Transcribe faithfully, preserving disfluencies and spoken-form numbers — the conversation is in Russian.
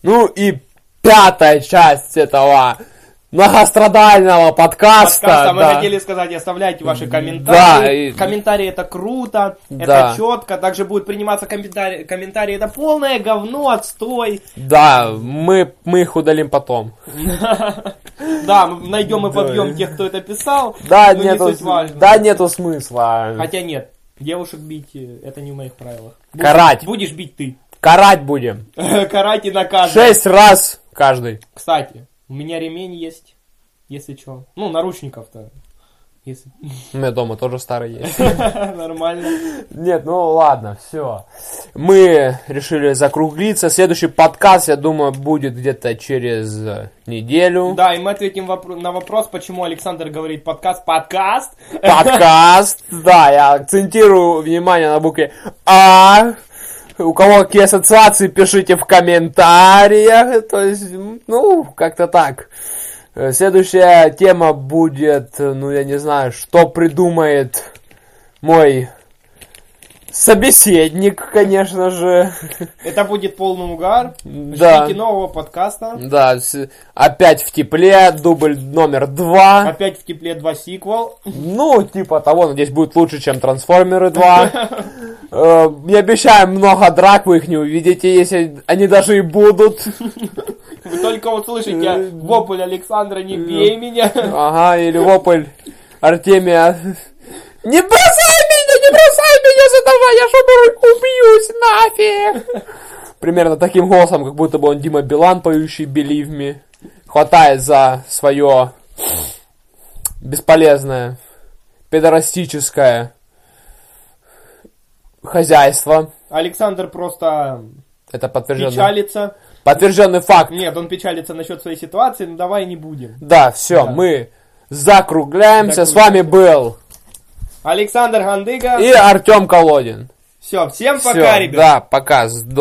Ну и пятая часть этого многострадального подкаста. Подкаста мы да. хотели сказать, оставляйте ваши комментарии. Да, и... Комментарии это круто, да. это четко. Также будет приниматься комментарии. Комментарии это полное говно, отстой. Да, мы, мы их удалим потом. Да, найдем и побьем тех, кто это писал. Да, но нету, не суть важно. да, нету смысла. Хотя нет, девушек бить это не в моих правилах. Будешь, Карать. Будешь бить ты. Карать будем. Карать и наказывать. Шесть раз каждый. Кстати, у меня ремень есть, если что. Ну, наручников-то. Если... У меня дома тоже старый есть. Нормально. Нет, ну ладно, все. Мы решили закруглиться. Следующий подкаст, я думаю, будет где-то через неделю. Да, и мы ответим вопро- на вопрос, почему Александр говорит подкаст. Подкаст? Подкаст. Да, я акцентирую внимание на букве А. У кого какие ассоциации, пишите в комментариях. То есть, ну, как-то так. Следующая тема будет, ну, я не знаю, что придумает мой собеседник, конечно же. Это будет полный угар. Да. Ждите нового подкаста. Да, с- опять в тепле, дубль номер два. Опять в тепле два сиквел. Ну, типа того, надеюсь, будет лучше, чем Трансформеры два. Э, Не обещаем много драк, вы их не увидите, если они даже и будут. Вы только услышите вопль Александра «Не бей меня». Ага, или вопль Артемия. Не бросай меня, не бросай меня с этого, я ж убью- убьюсь нафиг. Примерно таким голосом, как будто бы он Дима Билан, поющий Believe Me. Хватает за свое бесполезное, педорастическое хозяйство. Александр просто Это подтвержденный, печалится. подтвержденный факт. Нет, он печалится насчет своей ситуации, но давай не будем. Да, все, Да. мы закругляемся. С вами был Александр Гандыга. и Артем Колодин. Все, всем пока, Всё, ребят. да, пока.